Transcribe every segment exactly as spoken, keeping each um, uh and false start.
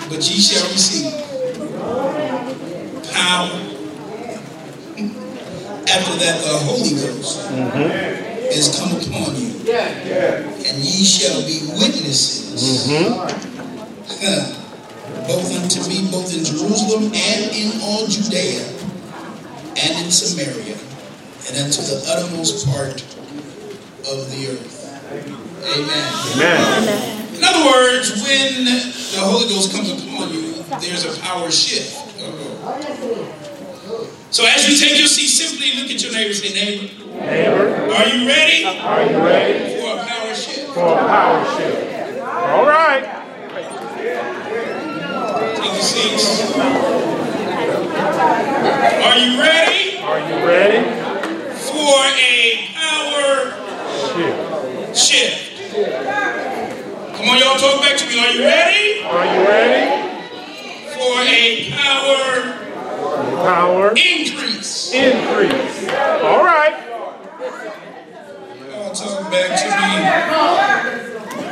But ye shall receive power. After that, the Holy Ghost mm-hmm. is come upon you. And ye shall be witnesses, mm-hmm. both unto me, both in Jerusalem and in all Judea and in Samaria, and unto the uttermost part of the earth. Amen. Amen. In other words, when the Holy Ghost comes upon you, there's a power shift. Uh-oh. So as you take your seat, simply look at your neighbor and say, neighbor, neighbor, are you ready? Are you ready for a power shift? For a power shift. All right. Take your seats. Are you ready? Are you ready for a power shift? Shift. Come on, y'all, talk back to me. Are you ready? Are you ready for a power? Power increase. Increase. All right. Y'all talk back to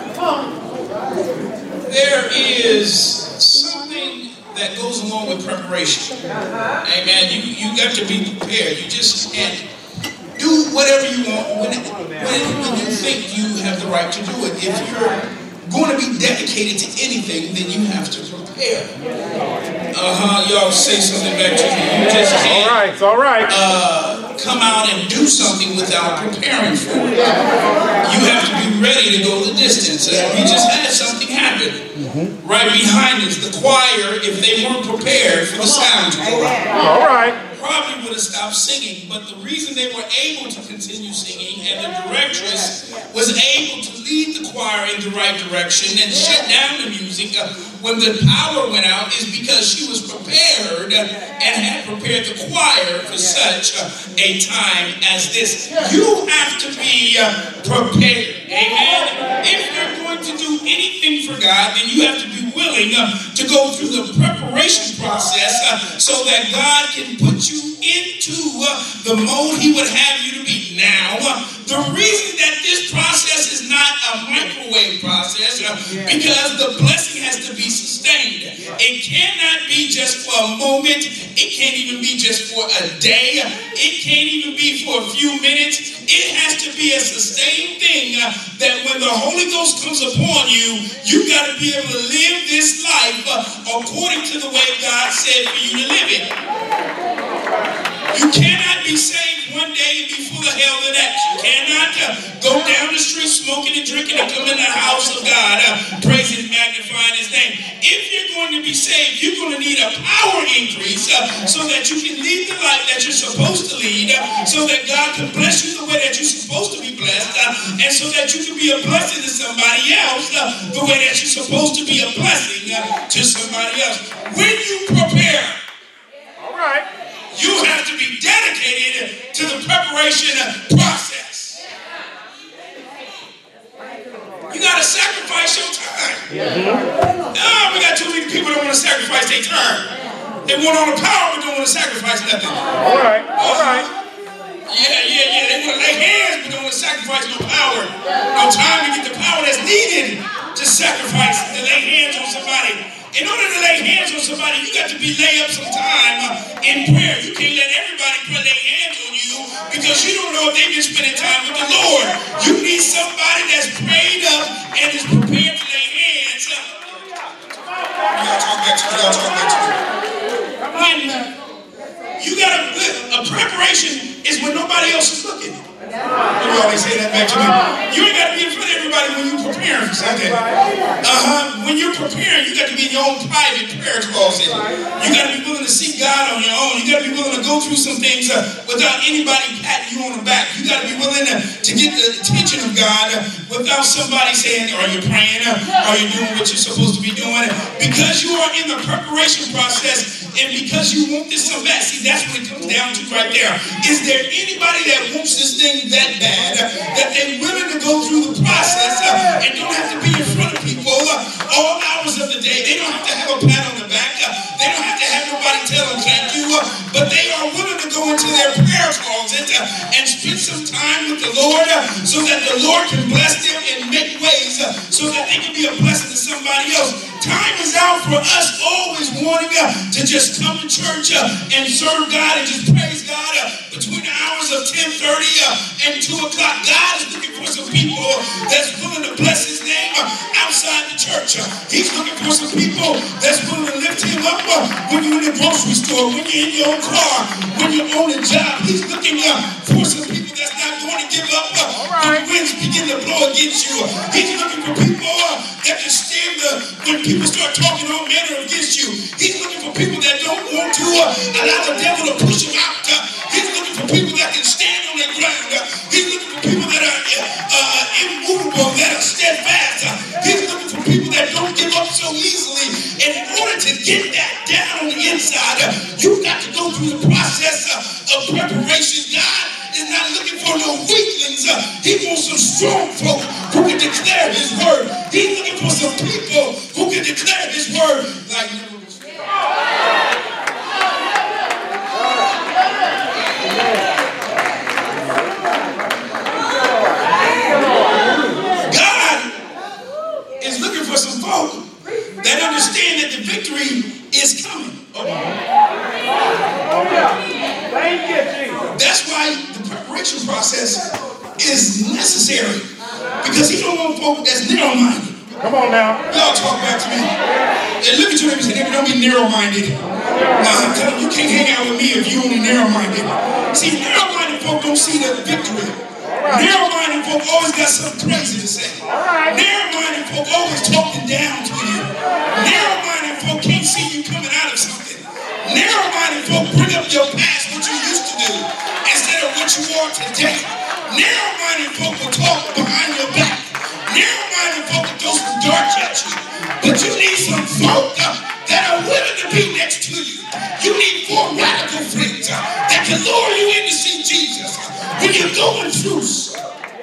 me. There is something that goes along with preparation. Amen. You you got to be prepared. You just can't do whatever you want when, when, when you think you have the right to do it. If you're going to be dedicated to anything, then you have to prepare. Uh-huh, y'all say something back to me. You just can't all right, it's all right. Uh, come out and do something without preparing for it. You have to be ready to go the distance. Uh, we just had something happen mm-hmm. right behind us. The choir, if they weren't prepared for the sound to go out, all right, probably would have stopped singing. But the reason they were able to continue singing and the directress was able to lead the choir in the right direction and shut down the music uh, when the power went out is because she was prepared uh, and had prepared the choir for such uh, a time as this. You have to be uh, prepared. Amen. If you're going to do anything for God, then you have to be willing uh, to go through the preparation process uh, so that God can put you into uh, the mode He would have you to be. Now, uh, the reason that this process is not a microwave process uh, because the blessing has to be sustained. It cannot be just for a moment. It can't even be just for a day. It can't even be for a few minutes. It has to be a sustained thing uh, that when the Holy Ghost comes upon you, you got to be able to live this life uh, according to the way God said for you to live it. You cannot be saved one day and be full of hell the next. You cannot uh, go down the street smoking and drinking and come in the house of God, uh, praising and magnifying His name. If you're going to be saved, you're going to need a power increase uh, so that you can lead the life that you're supposed to lead, uh, so that God can bless you the way that you're supposed to be blessed, uh, and so that you can be a blessing to somebody else uh, the way that you're supposed to be a blessing uh, to somebody else. When you prepare, all right, you have to be dedicated to the preparation process. You got to sacrifice your time. Mm-hmm. Oh, we got too many people that want to sacrifice their time. They want all the power, but don't want to sacrifice nothing. All right, all right. Yeah, yeah, yeah. They want to lay hands, but don't want to sacrifice no power. No time to get the power that's needed to sacrifice, to lay hands on somebody. In order to lay hands on somebody, you got to be lay up some time uh, in prayer. You can't let everybody put lay hands on you because you don't know if they've been spending time with the Lord. You need somebody that's prayed up and is prepared to lay hands. Y'all talk back to me. Y'all talk back to me. When you got a, a preparation is when nobody else is looking. You always say that back to me. You ain't got to be in front of everybody when you're preparing for something. Uh-huh. When you're preparing, you got to be in your own private prayer closet. You got to be willing to seek God on your own. You got to be willing to go through some things uh, without anybody patting you on the back. You got to be willing to, to get the attention of God uh, without somebody saying, are you praying? Uh, are you doing what you're supposed to be doing? Because you are in the preparation process and because you want this so bad. See, that's what it comes down to right there. Is there anybody that wants this thing that bad uh, that they're willing to go through the process uh, and don't have to be in front of people uh, all hours of the day? They don't have to have a pat on the back. Uh, they don't have to have nobody tell them thank you. Uh, but they are willing to go into their prayer closet uh, and spend some time with the Lord uh, so that the Lord can bless them in many ways uh, so that they can be a blessing to somebody else. Time is out for us always wanting uh, to just come to church uh, and serve God and just praise God uh, between the hours of ten thirty uh, and two o'clock. God is looking for some people that's willing to bless his name uh, outside the church. Uh, he's looking for some people that's willing to lift him up uh, when you're in the grocery store, when you're in your own car, when you're on a job. He's looking uh, for some people that's not going to give up uh, when the winds begin to blow against you. He's looking for people uh, that can stand the, when people start talking all manner against you. He's looking for people that don't want to uh, allow the devil to push them out. Uh, he's looking for people that can stand on their ground. Uh, he's looking for people that are uh, immovable, that are steadfast. Uh, he's looking for people that don't give up so easily. And in order to get that down on the inside, uh, you've got to go through the process uh, of preparation. God is not looking for no weaklings. Uh, he wants some strong folk who can declare his word. He's looking for some people who can declare his word like never before. God is looking for some folk that understand that the victory is coming. Thank you, Jesus. That's why the preparation process is necessary, because he don't want folk that's narrow-minded. Come on now. Y'all talk back to me. And look at your neighbor and say, don't be narrow-minded. Uh, I'm telling you, you can't hang out with me if you only narrow-minded. See, narrow-minded folk don't see the victory. Narrow-minded folk always got something crazy to say. Narrow-minded folk always talking down to you. Narrow-minded folk can't see you coming out of something. Narrow-minded folk bring up your past, what you used to do, instead of what you are today. Narrow-minded folk will talk behind your back. Narrow-minded folk will throw some darts at you. But you need some folk uh, that are willing to be next to you. You need four radical friends uh, that can lure you in to see Jesus uh, when you're going through something.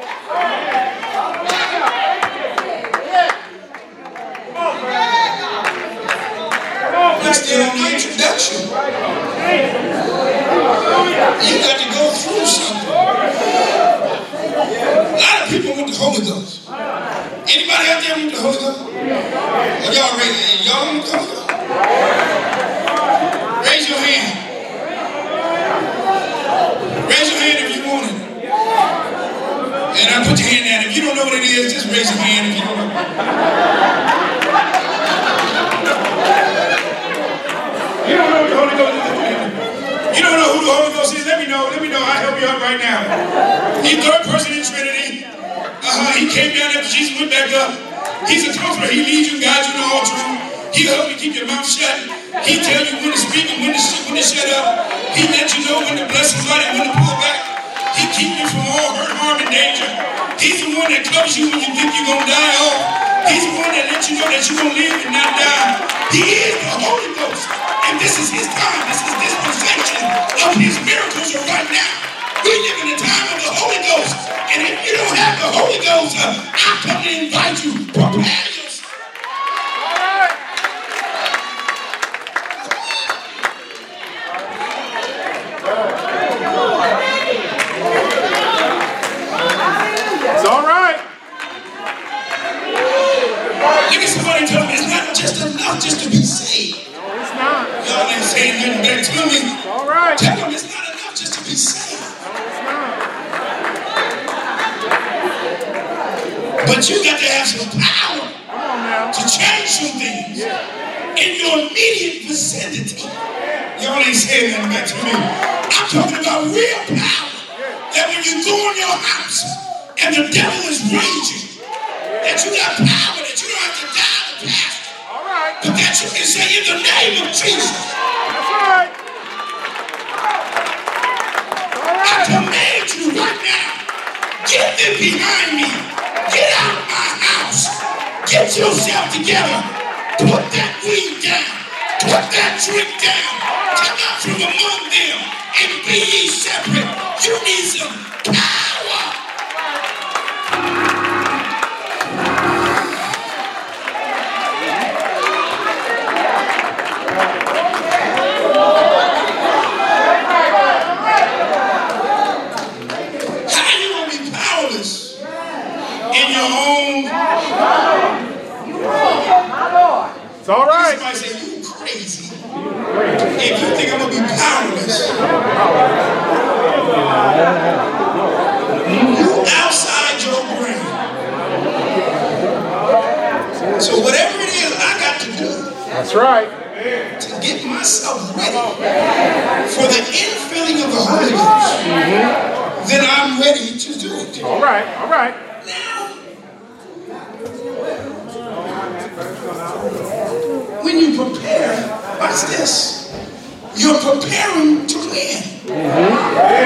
We're still in the introduction. You got to go through something. A lot of people want the Holy Ghost. Anybody out there want the Holy Ghost? Are y'all ready? Y'all want the Holy Ghost? Raise your hand. Raise your hand if you want it. And I put your hand down. If you don't know what it is, just raise your hand if you don't know. You don't know what the Holy Ghost is. You don't know who the Holy Ghost is? Let me know. Let me know. I'll help you out right now. He's third person in Trinity. Uh-huh. He came down after Jesus went back up. He's a comforter. He leads you, guides you to all truth. He'll help you keep your mouth shut. He'll tell you when to speak and when to, when to shut up. He'll let you know when to bless somebody and when to pull back. He'll keep you from all hurt, harm, and danger. He's the one that covers you when you think you're going to die off. He's the one that lets you know that you're going to live and not die. He is the Holy Ghost. And this is his time. This is dispensation of his miracles are right now. We live in the time of the Holy Ghost. And if you don't have the Holy Ghost, uh, I come to invite you. Prepare yourself. It's all right. Look at somebody and tell me it's not just enough just to be saved. No, it's not. Y'all ain't saying nothing back to me. It's all right. Tell them it's not enough just to be saved. No, it's not. But you got to have some power Come on now. to change some things in your immediate vicinity. Y'all ain't saying nothing back to me. I'm talking about real power. That when you go in your house and the devil is raging, that you got power, that you don't have to die the pastor, All right. but that you can say in the name of Jesus, That's right. All I right. command you right now, get them behind me. Get out of my house. Get yourself together. Put that weed down. Put that drink down. Come out from among them and be ye separate. You need some power. How you gonna be powerless in your own It's all right. Somebody say, you crazy. If you think I'm going to be powerless. You outside your brain. So whatever it is I got to do. That's right. To get myself ready for the infilling of the Holy Ghost, mm-hmm. then I'm ready to do it. All right, all right. Now, when you prepare, watch this. You're preparing to win. Mm-hmm.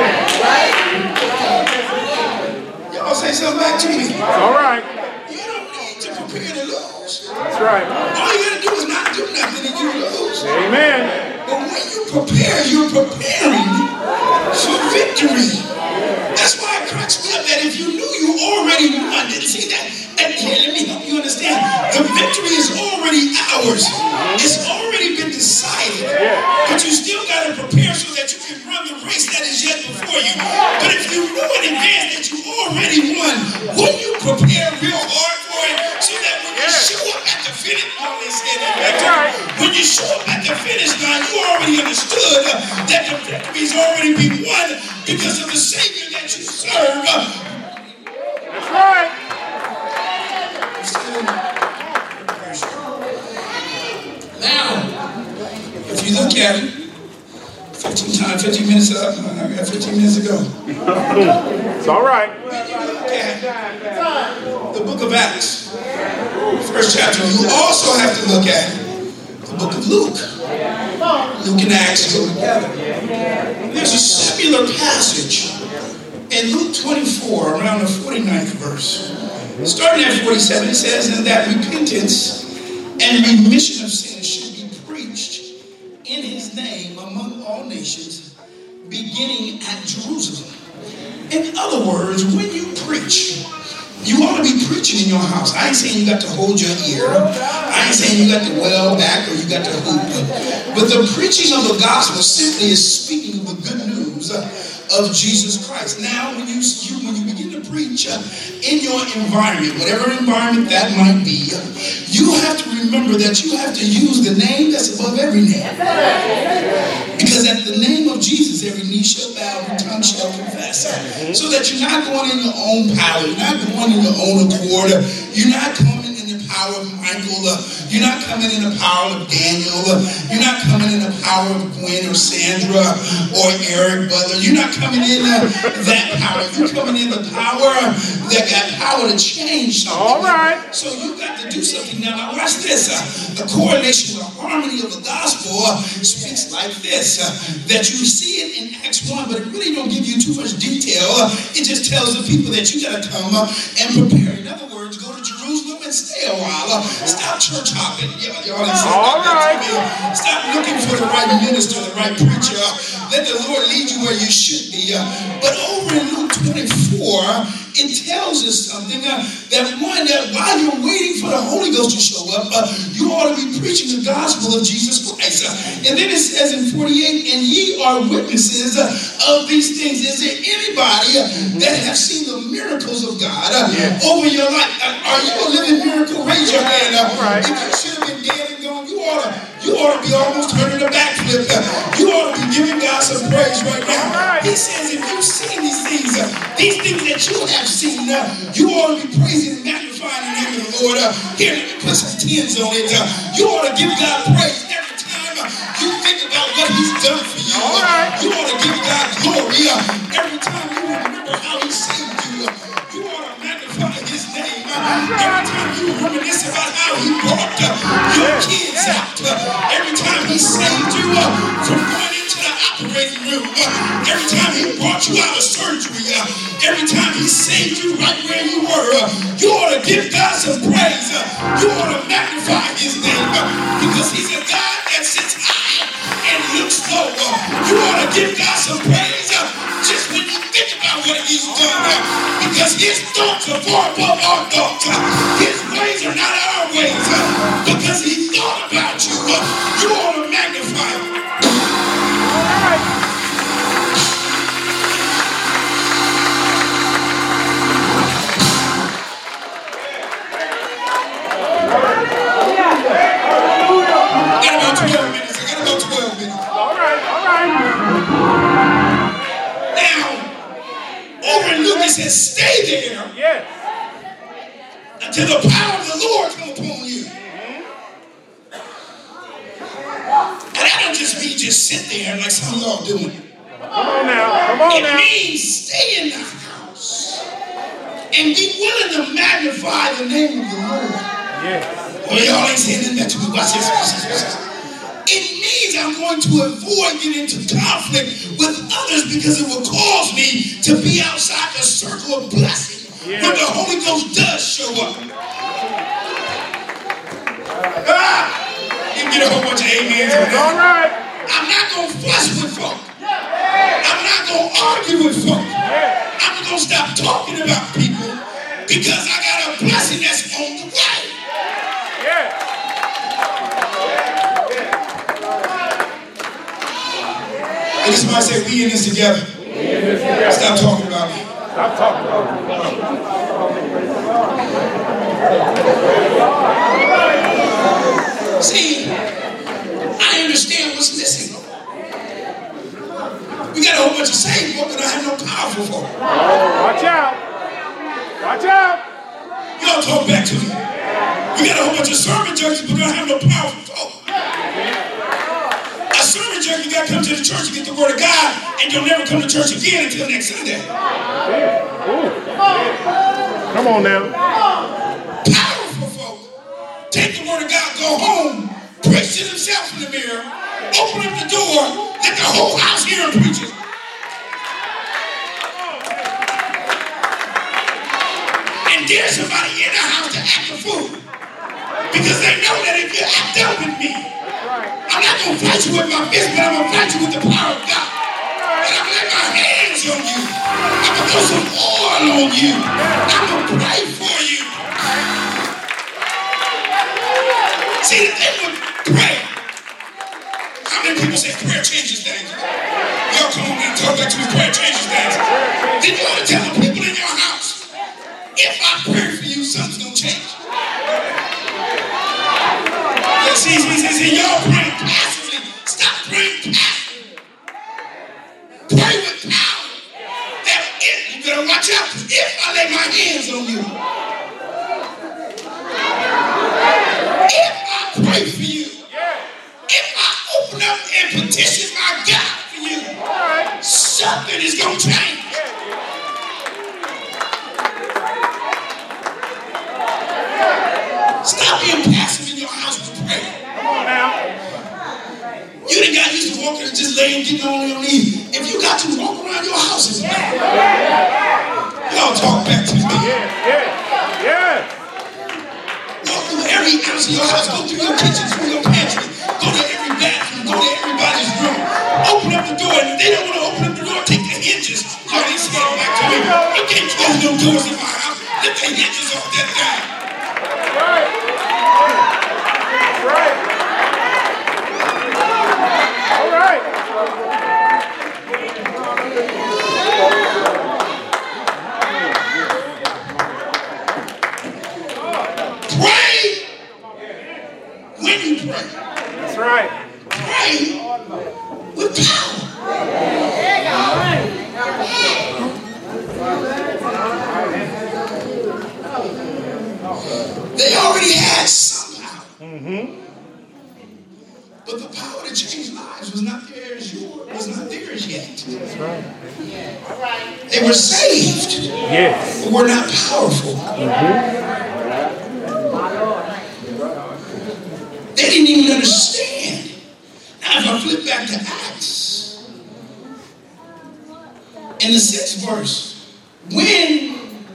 Y'all say something back to me. It's all right. You don't need to prepare to lose. That's right. All you gotta do is not do nothing and you lose. Amen. But when you prepare, you're preparing for victory. That's why it cracks me up that if you knew you already won, didn't see that? And here, let me help you understand. The victory is already ours. It's already been decided. But you still gotta prepare so that you can run the race that is yet before you. But if you knew in advance that you already won, wouldn't you prepare real hard for it so that when you show up at the finish, oh, they say that back. When you show up at the finish line, you already understood that the victory has already been won because of the Savior that you serve. That's right. Now, if you look at it, fifteen times, fifteen minutes up, I got fifteen minutes to go. It's all right. When you look at the book of Acts, first chapter, you also have to look at the book of Luke. Luke and Acts go together. There's a similar passage in Luke twenty-four, around the forty-ninth verse. Starting at forty-seven, it says, and that repentance and remission of sins should be preached in his name among all nations, beginning at Jerusalem. In other words, when you preach, you ought to be preaching in your house. I ain't saying you got to hold your ear. I ain't saying you got to well back or you got to hoop. But the preaching of the gospel simply is speaking of the good news of Jesus Christ. Now, when you, you when you begin to preach uh, in your environment, whatever environment that might be, uh, you have to remember that you have to use the name that's above every name. Because at the name of Jesus, every knee shall bow, every tongue shall confess. Uh, so that you're not going in your own power, you're not going in your own accord, uh, you're not coming in the power of Michael, uh, you're not coming in the power of Daniel, uh, you're not coming in the power of Gwen or Sandra or Eric Butler, you're not coming in uh, that power, you're coming in the power that got power to change something. All right. So you got to do something now. Now watch this. Uh, the correlation, the harmony of the gospel uh, speaks like this. Uh, that you see it in Acts one, but it really don't give you too much detail. Uh, it just tells the people that you got to come uh, and prepare. In other words, go to Jerusalem and stay a while. Uh, stop church hopping. Y'all, y'all ain't saying All right. that to me. Stop looking for the right minister, the right preacher. Let the Lord lead you where you should be. Uh, but over in Luke twenty-four, it tells us something uh, that one, that while you're waiting for the Holy Ghost to show up, uh, you ought to be preaching the gospel of Jesus Christ. Uh, and then it says in forty-eight, and ye are witnesses uh, of these things. Is there anybody uh, that have seen the miracles of God uh, yes. over your life? Uh, are you a living miracle? Raise your hand. Uh, right. If you should have been dead and gone, you ought to, you ought to be almost turning a backflip. Uh, you ought to be giving God some praise right now. Right. He says, if you've seen these things, uh, these things that you have seen, uh, you ought to be praising and magnifying the name of the Lord. Uh, here, let me put some tens on it. Uh, you ought to give God praise every time uh, you think about what he's done for you. All Uh, right. you ought to give God glory uh, every time you remember how he saved you. Uh, you ought to magnify his name. Uh, every time you reminisce about how he brought uh, your kids out. Uh, every time he saved you uh, from going into the operating room. Uh, every time he brought you out of surgery. Uh, every time he saved you right where you were. Uh, you ought to give God some praise. Uh, you ought to magnify his name. Uh, because he's a God that sits high and looks low. Uh, you ought to give God some praise. Uh, just when you think about what he's done. Uh, because his thoughts are far above our thoughts. Uh, his ways are not our ways. Uh, because he thought about you. Uh, you ought to magnify him. just sit there like some of y'all doing. Come on now. Come on It now. means stay in the house and be willing to magnify the name of the Lord. Yes. Well, y'all ain't saying that to me. Watch this, watch this, watch this. It means I'm going to avoid getting into conflict with others because it will cause me to be outside the circle of blessing Yeah. when the Holy Ghost does show up. Ah! You can get a whole bunch of amens on It's all that. right. I'm not going to fuss with folk. I'm not going to argue with folk. Yeah. I'm going to stop talking about people because I got a blessing that's on the way. Yeah. And somebody say, we in this together. Stop talking about me. Stop talking about it. See, I understand what's missing. We got a whole bunch of saved folk that I have no powerful folk. Watch out. Watch out. Y'all talk back to me. We got a whole bunch of sermon junkies, but don't have no powerful folk. A sermon junkie got to come to the church and get the word of God, and you'll never come to church again until next Sunday. Ooh. Come on now. Powerful folk take the word of God, go home, preach to themselves in the mirror, open up the door, let the whole house hear him preaching. And there's somebody in the house to act the fool because they know that if you act up with me, I'm not going to fight you with my fist, but I'm going to fight you with the power of God. And I'm going to lay my hands on you. I'm going to put some oil on you. I'm going to pray for you. See, the thing with prayer, how many people say prayer changes things? Y'all come on and talk back to me, prayer changes things. Then you ought to tell the people in your house, if I pray for you, something's going to change. Yeah, see, see, see, see, y'all praying passively. Stop praying passively. Pray with power. That if, you better watch out, because if I lay my hands on you, if I pray for you, if I open up and petition my God for you, something is going to change. Stop being passive in your house with prayer. Come on now. You done got used to walking and just laying, getting on your knees. If you got to walk around your house, it's bad. Y'all talk back to me. Yeah. Yeah. Yeah. Walk through every ounce of your house. Go through your kitchen, through your pantry. Go to every bathroom. Go to everybody's room. Open up the door. And if they don't want to open up the door, take the hinges. Y'all ain't saying back to me. You can't close them doors in my house. Lift the hinges off that thing. Right. Right. All right. Pray when you pray. That's right. Pray with power. They already had some power. Mm-hmm. But the power to change lives was not theirs, was not theirs yet. That's right. They were saved, Yes. but were not powerful. Mm-hmm. They didn't even understand. Now, if I flip back to Acts, in the sixth verse, when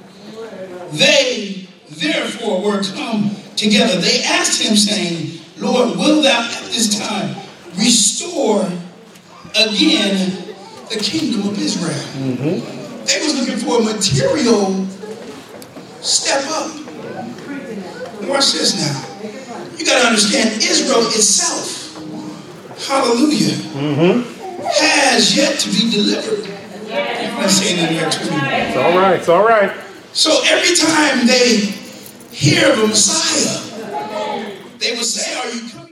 they therefore were come together, they asked him, saying, Lord, wilt thou at this time restore again the kingdom of Israel? Mm-hmm. They was looking for a material step up. Watch this now. You got to understand, Israel itself, hallelujah, Mm-hmm. has yet to be delivered. I'm not saying that there too. It's all right. It's all right. So every time they hear of a Messiah, they would say, are you coming?